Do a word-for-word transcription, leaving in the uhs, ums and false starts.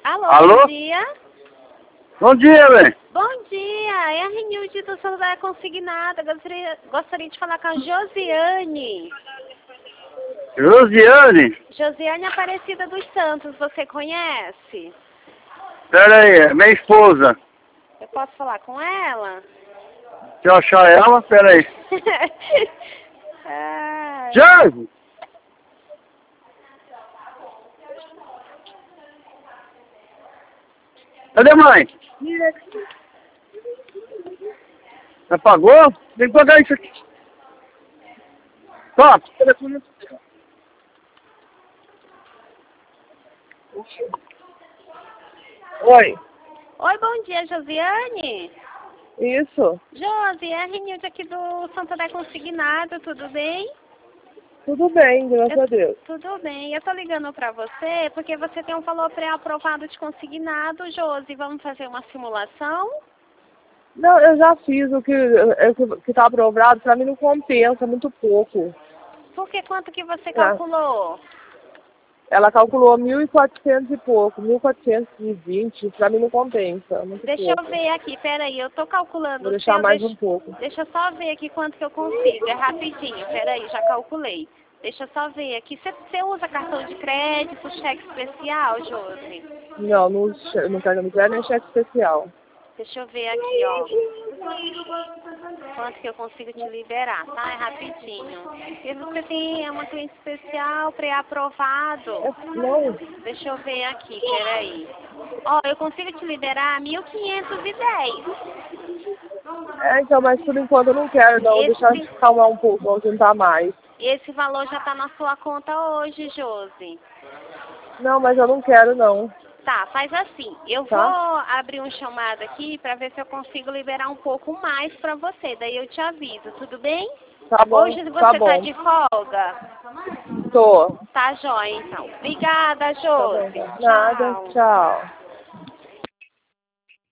Alô, Alô? bom dia. Bom dia, velho. Bom dia, é a Renilde do celular consignada. Gostaria, gostaria de falar com a Josiane. Josiane? Josiane Aparecida dos Santos, você conhece? Pera aí, é minha esposa. Eu posso falar com ela? Se eu achar ela, pera aí. Ai. Thiago! Cadê a mãe? Apagou? Tem que pagar isso aqui. Top, telefone. Oi, Oi, bom dia, Josiane. isso, Josi, é a Renilde aqui do Santo André Consignado, tudo bem? tudo bem, graças Eu- a Deus. Tudo bem. Eu tô ligando pra você porque você tem um valor pré-aprovado de consignado, Josi. Vamos fazer uma simulação? Não, eu já fiz o que o que está aprovado, para mim não compensa, muito pouco. Porque quanto que você Ah. calculou? Ela calculou mil e quatrocentos e pouco, mil quatrocentos e vinte, para mim não compensa, muito Deixa pouco. eu ver aqui, peraí, eu tô calculando Vou o deixar seu, mais deixa, um pouco. deixa eu só ver aqui quanto que eu consigo, é rapidinho, peraí, já calculei. Deixa eu só ver aqui, você, você usa cartão de crédito, cheque especial, Josi? Não, não, che- não quero não nem cheque especial. Deixa eu ver aqui, ó. Quanto que eu consigo te liberar, tá? É rapidinho. E você tem uma cliente especial, pré-aprovado. Não, Deixa eu ver aqui, peraí. Ó, eu consigo te liberar mil quinhentos e dez. é, então, mas por enquanto eu não quero, não, Esse- deixar calmar um pouco, vamos tentar mais. Esse valor já tá na sua conta hoje, Josi. Não, mas eu não quero, não. Tá, faz assim. Eu Tá. vou abrir um chamado aqui pra ver se eu consigo liberar um pouco mais pra você. Daí eu te aviso, tudo bem? Tá bom, Hoje você tá tá bom. de folga? Tô. Tá jóia, então. Obrigada, Tá bom. Josi. Nada, Tchau. tchau.